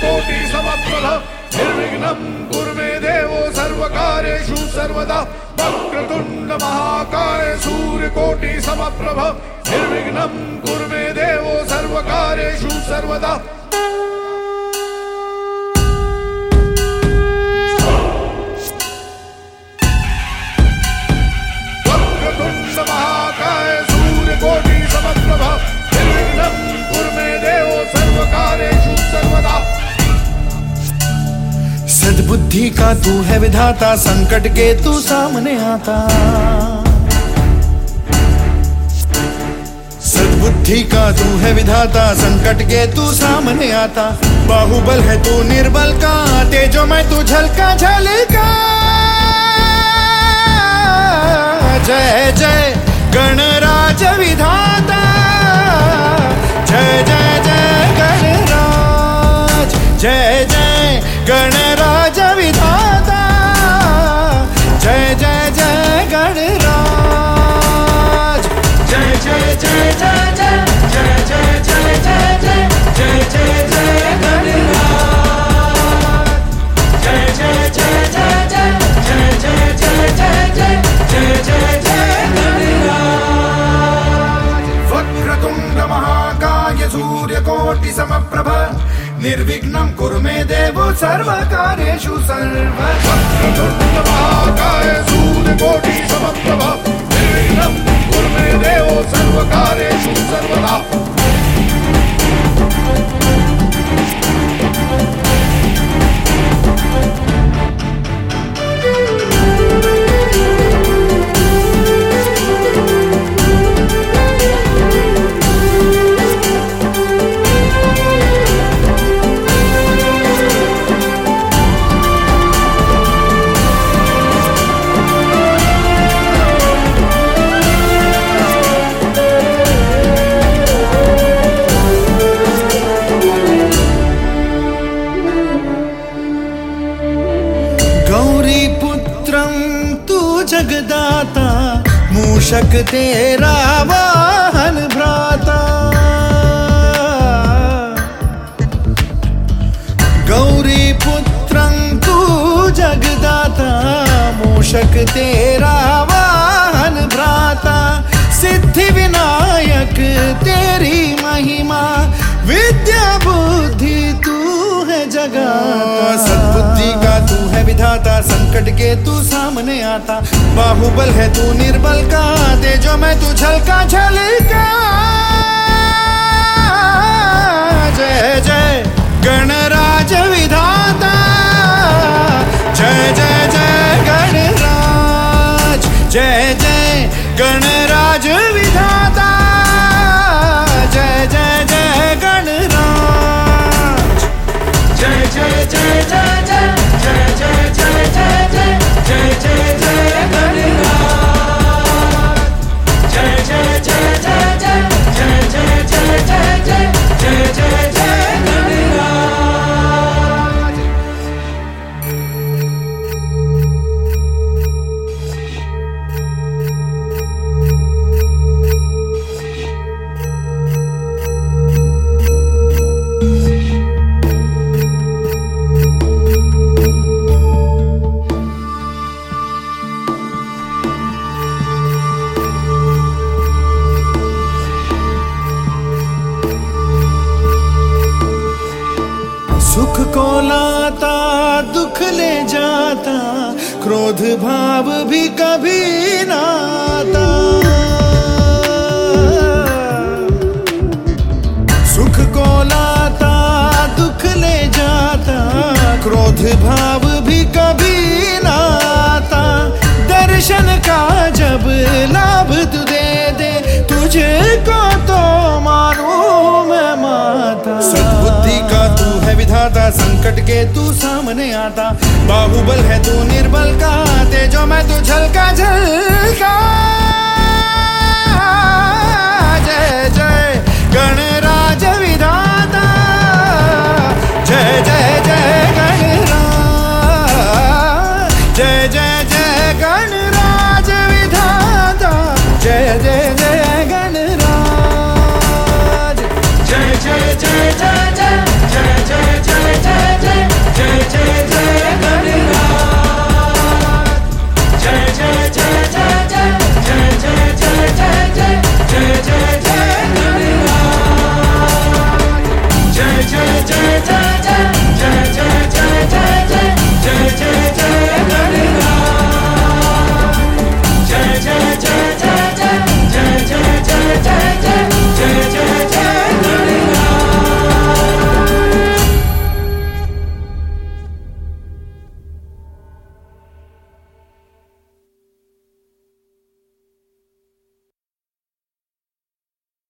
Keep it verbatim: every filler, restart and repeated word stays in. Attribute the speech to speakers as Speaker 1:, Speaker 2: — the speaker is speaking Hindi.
Speaker 1: सूर्यकोटि समप्रभ निर्विघ्नं कुरु मे देवो सर्वकार्येषु सर्वदा वक्रतुण्ड महाकाय सूर्यकोटि समप्रभ निर्विघ्नं कुरु मे देवो सर्वकार्येषु सर्वदा वक्रतुण्ड महाकाय सूर्यकोटि समप्रभ निर्विघ्नं कुरु मे देवो सर्वकार्येषु सर्वदा।
Speaker 2: सद्बुद्धि का तू है विधाता, संकट के तू सामने आता। सद्बुद्धि का तू है विधाता, संकट के तू सामने आता। बाहुबल है तू निर्बल का, तेजो में तू झलका झलका। जय जय गणराज विधाता, जय जय जय गणराज, जय जय गणराज विधाता, जय जय जय गणराज, जय जय जय जय जय जय जय जय जय जय जय जय गणराज, जय जय जय जय जय जय जय जय जय जय जय जय गणराज। वक्रतुण्ड महाकाय सूर्यकोटि समप्रभ निर्विघ्नं कुरु मे देवो सर्वकार्येषु सर्वदा।
Speaker 1: वक्रतुण्ड महाकाय सूर्यकोटि समप्रभ निर्विघ्नं कुरु मे देवो सर्वकार्येषु सर्वदा।
Speaker 2: जगदाता मूषक तेरा वाहन भ्राता। गौरी पुत्रं तू जगदाता, मूषक तेरा वाहन भ्राता। सिद्धि विनायक तेरी महिमा, विद्या बुद्धि तू है जगाता। सद्बुद्धि का तू है विधाता, संकट के तू सामने आता। बाहुबल है तू निर्बल का, तेजो में तू झलका झलका। जय जय गणराज विधाता, जय जय जय गणराज, जय जय गणराज विधाता, जय जय जय गणराज, जय जय जय जय जय जय जय जय जय जय जय जय गणराज, जय जय जय जय जय जय जय जय जय जय जय जय गणराज। सुख को लाता दुख ले जाता, क्रोध भाव भी कभी ना आता। सुख को लाता दुख ले जाता, क्रोध भाव भी कभी ना आता। दर्शन का जब लाभ तू दे दे, तुझको तो मारूं मैं माता। सद्बुद्धि का तू है विधाता, संकट के तू सामने आता। बाहुबल है तू निर्बल का, तेजो में तू झलका झलका।